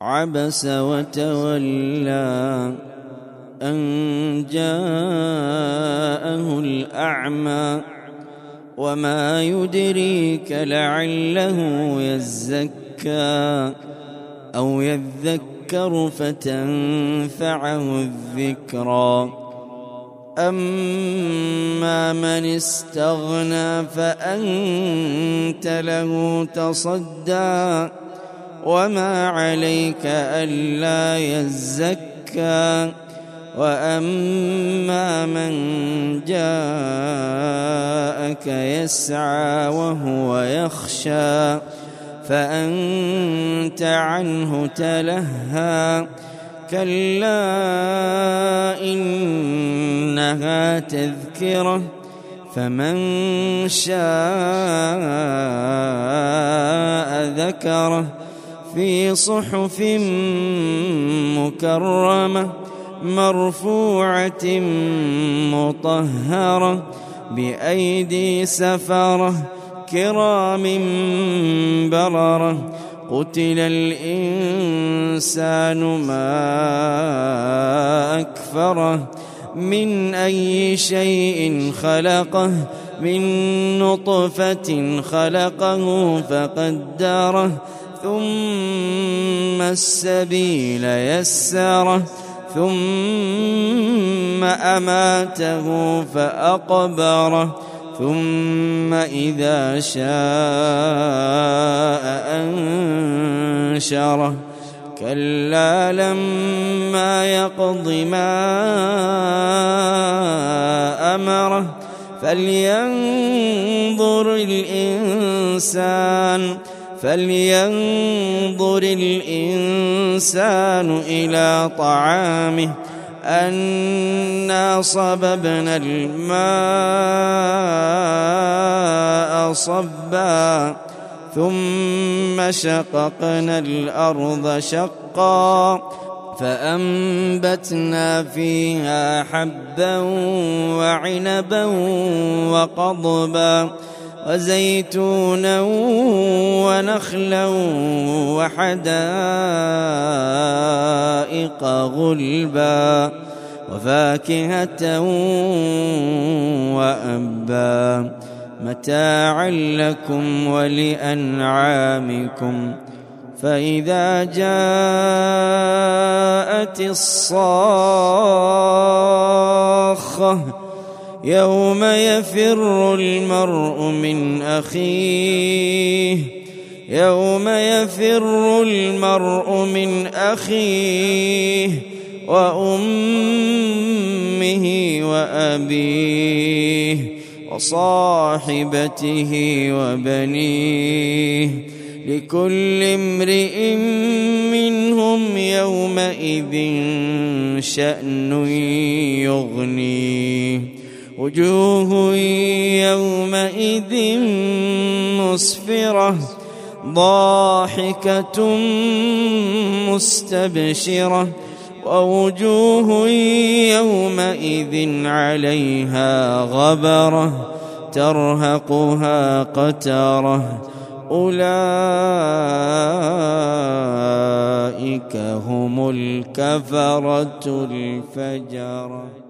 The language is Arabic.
عبس وتولى أن جاءه الأعمى وما يدريك لعله يزكى أو يذكر فتنفعه الذكرى أما من استغنى فأنت له تصدى وما عليك ألا يزكى وأما من جاءك يسعى وهو يخشى فأنت عنه تلهى كلا إنها تذكرة فمن شاء ذكره في صحف مكرمة مرفوعة مطهرة بأيدي سفرة كرام بررة قتل الإنسان ما أكفره من أي شيء خلقه من نطفة خلقه فقدره ثم السبيل يسره ثم أماته فأقبره ثم إذا شاء أنشره كلا لما يقض ما أمره فلينظر الإنسان إلى طعامه أنا صببنا الماء صبا ثم شققنا الأرض شقا فأنبتنا فيها حبا وعنبا وقضبا وزيتونا ونخلا وحدائق غلبا وفاكهة وأبا متاعا لكم ولأنعامكم فإذا جاءت الصاخة يوم يفر المرء من أخيه وأمه وأبيه وصاحبته وبنيه لكل امرئ منهم يومئذ شأن يغنيه وجوه يومئذ مسفرة ضاحكة مستبشرة ووجوه يومئذ عليها غبرة ترهقها قترة أولئك هم الكفرة الفجرة.